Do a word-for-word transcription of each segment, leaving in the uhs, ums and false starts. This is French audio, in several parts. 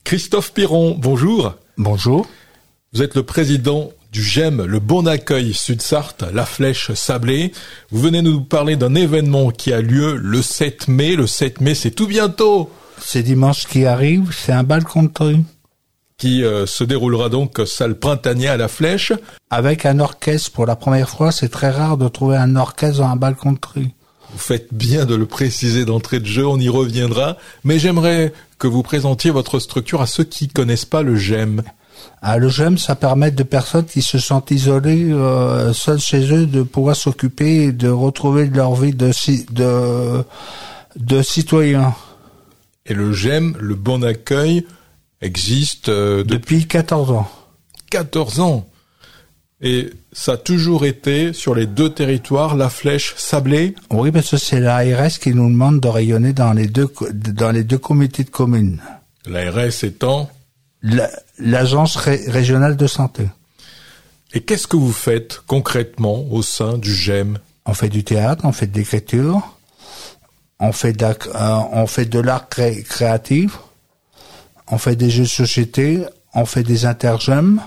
Christophe Piron, bonjour. Bonjour. Vous êtes le président du G E M, le Bon Accueil Sud-Sarthe, la Flèche Sablée. Vous venez nous parler d'un événement qui a lieu le sept mai. Le sept mai, c'est tout bientôt. C'est dimanche qui arrive, c'est un bal country. Qui euh, se déroulera donc salle printanier à la Flèche. Avec un orchestre pour la première fois, c'est très rare de trouver un orchestre dans un bal country. Vous faites bien de le préciser d'entrée de jeu, on y reviendra. Mais j'aimerais que vous présentiez votre structure à ceux qui connaissent pas le G E M. Ah, le G E M, ça permet de personnes qui se sentent isolées, euh, seules chez eux, de pouvoir s'occuper et de retrouver leur vie de, de, de citoyens. Et le G E M, le Bon Accueil, existe euh, depuis... depuis quatorze ans. quatorze ans. Et ça a toujours été sur les deux territoires, la Flèche Sablée. Oui, parce que c'est l'A R S qui nous demande de rayonner dans les deux, dans les deux comités de communes. L'A R S étant La, l'agence ré, régionale de santé. Et qu'est-ce que vous faites concrètement au sein du G E M? On fait du théâtre, on fait de l'écriture, on fait de, euh, on fait de l'art cré, créatif, on fait des jeux de société, on fait des inter-G E M.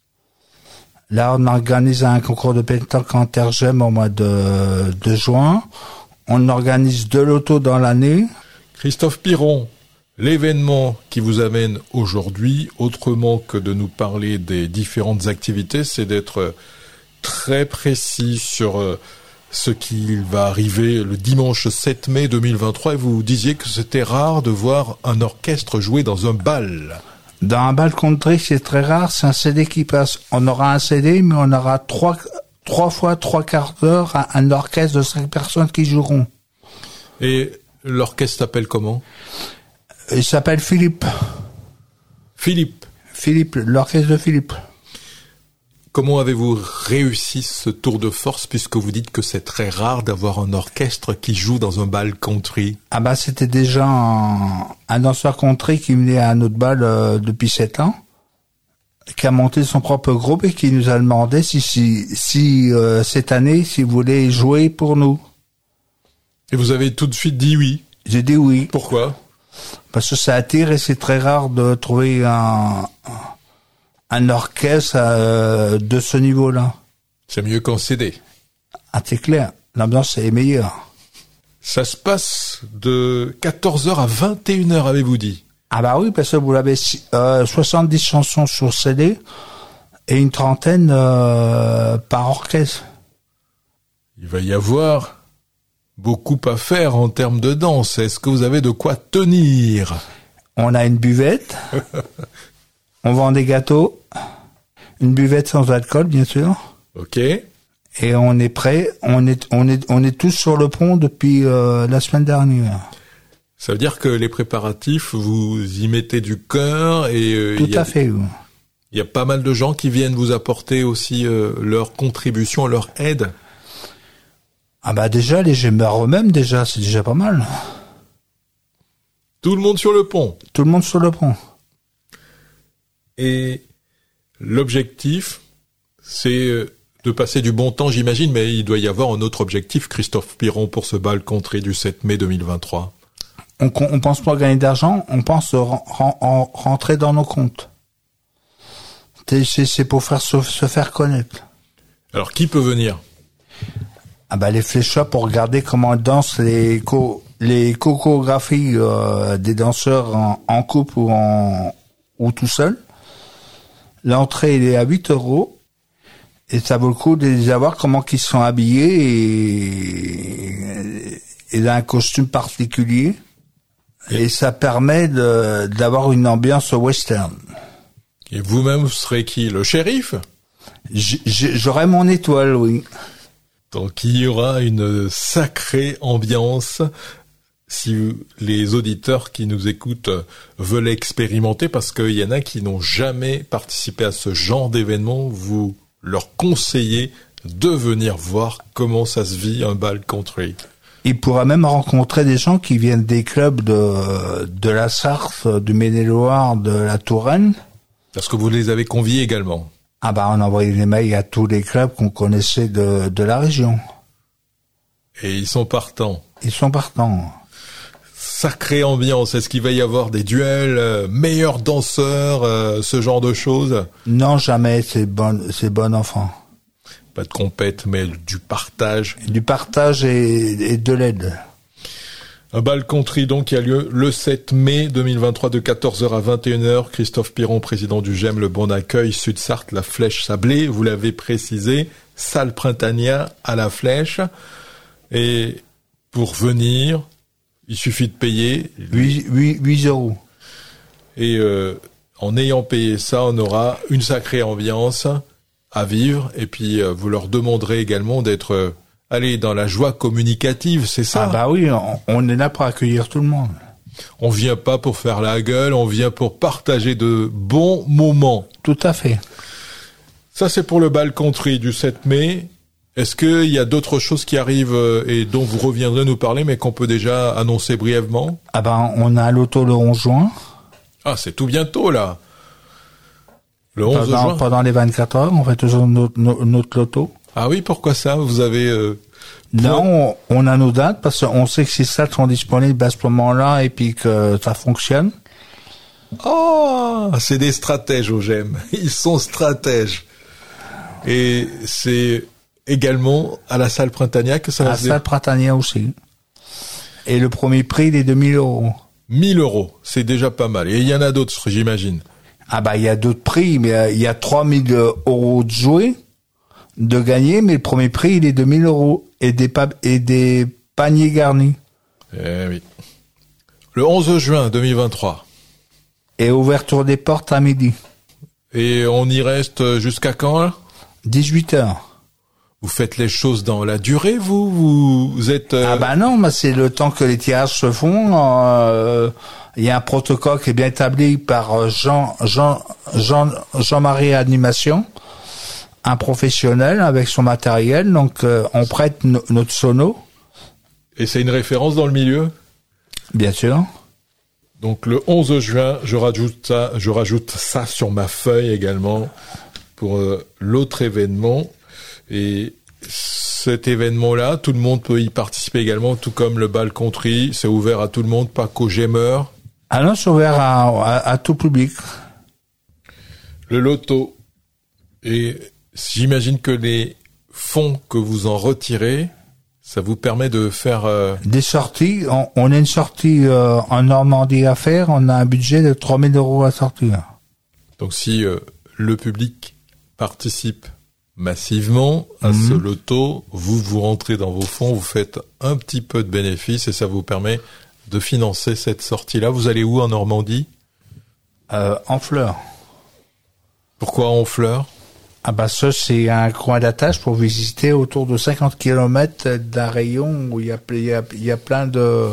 Là, on organise un concours de pétanque inter-G E M au mois de, de juin. On organise deux lotos dans l'année. Christophe Piron, l'événement qui vous amène aujourd'hui, autrement que de nous parler des différentes activités, c'est d'être très précis sur ce qui va arriver le dimanche sept mai deux mille vingt-trois. Et vous disiez que c'était rare de voir un orchestre jouer dans un bal. Dans un bal country, c'est très rare, c'est un C D qui passe. On aura un C D, mais on aura trois, trois fois trois quarts d'heure à un orchestre de cinq personnes qui joueront. Et l'orchestre s'appelle comment? Il s'appelle Philippe. Philippe. Philippe, l'orchestre de Philippe. Comment avez-vous réussi ce tour de force, puisque vous dites que c'est très rare d'avoir un orchestre qui joue dans un bal country? Ah bah c'était déjà un, un danseur country qui venait à notre bal euh, depuis sept ans, qui a monté son propre groupe et qui nous a demandé si, si, si euh, cette année, s'il voulait jouer pour nous. Et vous avez tout de suite dit oui? J'ai dit oui. Pourquoi? Parce que ça attire et c'est très rare de trouver un... un orchestre euh, de ce niveau-là. C'est mieux qu'en C D. Ah, c'est clair. L'ambiance est meilleure. Ça se passe de quatorze heures à vingt et une heures, avez-vous dit? Ah bah oui, parce que vous l'avez euh, soixante-dix chansons sur C D et une trentaine euh, par orchestre. Il va y avoir beaucoup à faire en termes de danse. Est-ce que vous avez de quoi tenir? On a une buvette. On vend des gâteaux, une buvette sans alcool, bien sûr. Ok. Et on est prêt. On est, on est, on est tous sur le pont depuis euh, la semaine dernière. Ça veut dire que les préparatifs, vous y mettez du cœur et euh, tout il y a, à fait. Oui. Il y a pas mal de gens qui viennent vous apporter aussi euh, leur contribution, leur aide. Ah bah déjà les gémeurs eux-mêmes déjà, c'est déjà pas mal. Tout le monde sur le pont. Tout le monde sur le pont. Et l'objectif, c'est de passer du bon temps, j'imagine, mais il doit y avoir un autre objectif, Christophe Piron, pour ce bal country du sept mai deux mille vingt-trois. On, on pense pas gagner d'argent, on pense ren, ren, rentrer dans nos comptes. C'est, c'est pour faire se, se faire connaître. Alors, qui peut venir? Ah bah les fléchops pour regarder comment dansent les co, les chorégraphies euh, des danseurs en, en couple ou en ou tout seul. L'entrée, elle est à huit euros. Et ça vaut le coup de les avoir comment qu'ils sont habillés et, et d'un costume particulier. Et ça permet de, d'avoir une ambiance western. Et vous-même, vous serez qui? Le shérif? J, j'aurai mon étoile, oui. Donc il y aura une sacrée ambiance. Si les auditeurs qui nous écoutent veulent expérimenter, parce qu'il y en a qui n'ont jamais participé à ce genre d'événement, vous leur conseillez de venir voir comment ça se vit un bal country. Il pourra même rencontrer des gens qui viennent des clubs de, de la Sarthe, du Maine-et-Loire, de la Touraine. Parce que vous les avez conviés également. Ah bah on a envoyé des mails à tous les clubs qu'on connaissait de, de la région. Et ils sont partants. Ils sont partants. sacrée ambiance. Est-ce qu'il va y avoir des duels, euh, meilleurs danseurs, euh, ce genre de choses? Non, jamais, c'est bon, c'est bon enfant. Pas de compète, mais du partage. Du partage et, et de l'aide. Un bal country donc qui a lieu le sept mai deux mille vingt-trois de quatorze heures à vingt et une heures. Christophe Piron, président du G E M, le Bon Accueil, Sud-Sarthe, la Flèche Sablée. Vous l'avez précisé, salle Printania à la Flèche. Et pour venir, il suffit de payer huit euros. Et euh, en ayant payé ça, on aura une sacrée ambiance à vivre. Et puis euh, vous leur demanderez également d'être euh, allez dans la joie communicative, c'est ça? Ah bah oui, on, on est là pour accueillir tout le monde. On vient pas pour faire la gueule, on vient pour partager de bons moments. Tout à fait. Ça c'est pour le bal country du sept mai. Est-ce qu'il y a d'autres choses qui arrivent et dont vous reviendrez nous parler, mais qu'on peut déjà annoncer brièvement? Ah ben, on a l'auto le onze juin. Ah, c'est tout bientôt, là. Le onze pendant, juin. Pendant les vingt-quatre heures, on fait toujours notre, notre loto. Ah oui, pourquoi ça? Vous avez... Euh, non, on, on a nos dates parce qu'on sait que ces salles sont disponibles à ce moment-là et puis que ça fonctionne. Oh, c'est des stratèges au G E M. Ils sont stratèges. Et c'est... également à la salle Printania que ça va à se... la salle Printania aussi. Et le premier prix, il est de mille euros. mille euros, c'est déjà pas mal. Et il y en a d'autres, j'imagine. Ah bah, il y a d'autres prix, mais il y a trois mille euros de jouets, de gagner, mais le premier prix, il est de mille euros. Et des, pa- et des paniers garnis. Eh oui. Le onze juin deux mille vingt-trois. Et ouverture des portes à midi. Et on y reste jusqu'à quand, là? dix-huit heures. Vous faites les choses dans la durée, vous? Vous, vous êtes... Euh... Ah bah non, mais c'est le temps que les tirages se font. Euh, il y a un protocole qui est bien établi par Jean, Jean, Jean, Jean-Marie Animation, un professionnel avec son matériel. Donc, euh, on prête no- notre sono. Et c'est une référence dans le milieu? Bien sûr. Donc, le onze juin, je rajoute ça, je rajoute ça sur ma feuille également pour euh, l'autre événement. Et cet événement-là, tout le monde peut y participer également, tout comme le bal country. C'est ouvert à tout le monde, pas qu'aux gémeurs. Ah non, c'est ouvert à, à, à tout public. Le loto. Et j'imagine que les fonds que vous en retirez, ça vous permet de faire... Euh... Des sorties. On, on a une sortie euh, en Normandie à faire. On a un budget de trois mille euros à sortir. Donc si euh, le public participe massivement à mmh. ce loto, vous vous rentrez dans vos fonds, vous faites un petit peu de bénéfices et ça vous permet de financer cette sortie-là. Vous allez où en Normandie? euh, En Fleurs. Pourquoi en Fleurs? Ah bah ça c'est un coin d'attache pour visiter autour de cinquante kilomètres d'un rayon où il y a, il y a, il y a plein de,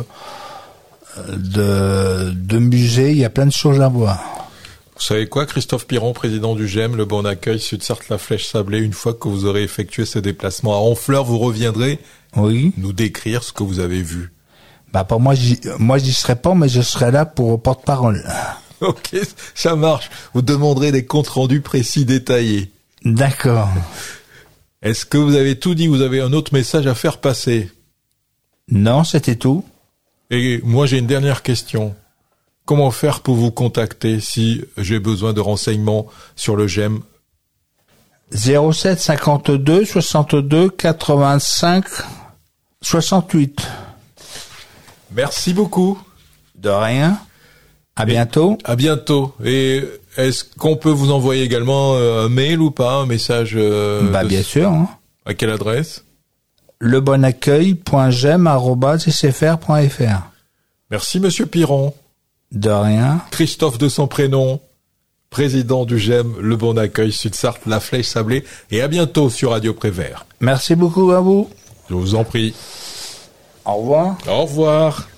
de, de musées, il y a plein de choses à voir. Vous savez quoi, Christophe Piron, président du G E M, le Bon Accueil, Sud-Sarthe, la Flèche Sablée, une fois que vous aurez effectué ce déplacement à Honfleur, vous reviendrez oui. nous décrire ce que vous avez vu. Bah pour moi, j'y, moi j'y serai pas, mais je serai là pour porte-parole. Ok, ça marche. Vous demanderez des comptes rendus précis, détaillés. D'accord. Est-ce que vous avez tout dit? Vous avez un autre message à faire passer? Non, c'était tout. Et moi, j'ai une dernière question. Comment faire pour vous contacter si j'ai besoin de renseignements sur le G E M? zéro sept cinquante-deux soixante-deux quatre-vingt-cinq soixante-huit. Merci beaucoup. De rien. À bientôt. À bientôt. Et est-ce qu'on peut vous envoyer également un mail ou pas, un message euh, Bah de... bien sûr. Hein. À quelle adresse? lebonaccueil point gem arobase s f r point f r. Merci Monsieur Piron. De rien. Christophe de son prénom, président du G E M, le Bon Accueil, Sud-Sarthe, la Flèche Sablée. Et à bientôt sur Radio Prévert. Merci beaucoup à vous. Je vous en prie. Au revoir. Au revoir.